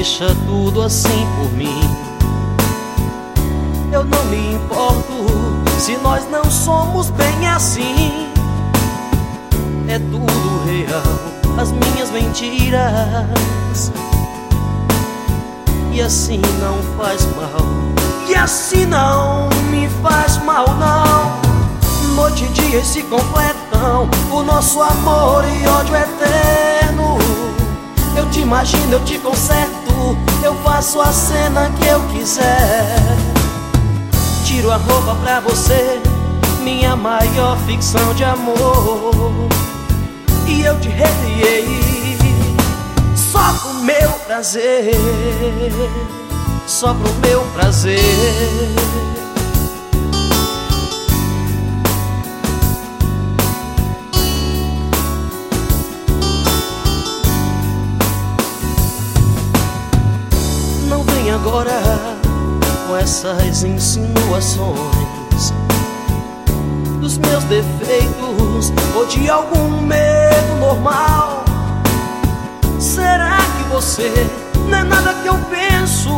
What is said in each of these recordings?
deixa tudo assim por mim. Eu não me importo se nós não somos bem assim. É tudo real, as minhas mentiras. E assim não faz mal, e assim não me faz mal, não. Noite e dia se completam, o nosso amor e ódio eterno. Eu te imagino, eu te conserto, eu faço a cena que eu quiser. Tiro a roupa pra você, minha maior ficção de amor. E eu te recriei só pro meu prazer, só pro meu prazer. Não vem agora com essas insinuações dos meus defeitos ou de algum medo normal. Será que você não é nada que eu penso?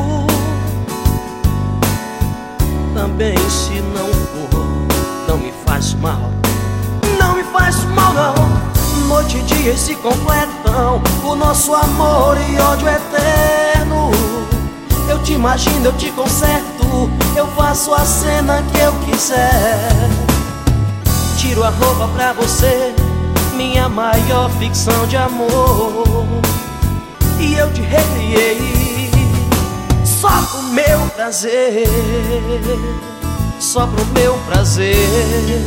Também se não for, não me faz mal. Não me faz mal, não. Noite e dia se completam, o nosso amor e ódio eterno. Eu te imagino, eu te conserto, eu faço a cena que eu quiser. Tiro a roupa pra você, minha maior ficção de amor. E eu te recriei só pro meu prazer, só pro meu prazer.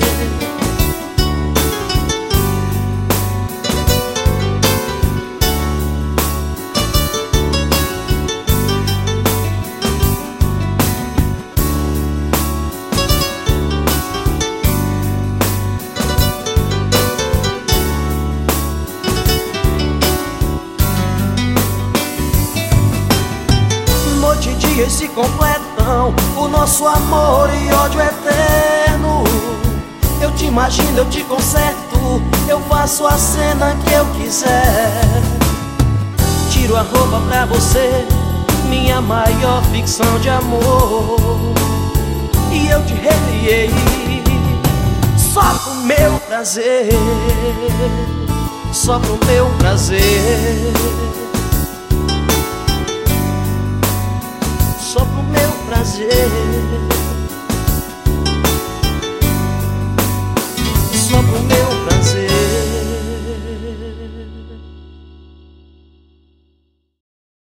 Noite e dia se completam, o nosso amor e ódio eterno. Eu te imagino, eu te conserto, eu faço a cena que eu quiser. Tiro a roupa pra você, minha maior ficção de amor. E eu te recriei só pro meu prazer, só pro meu prazer. Só pro meu prazer.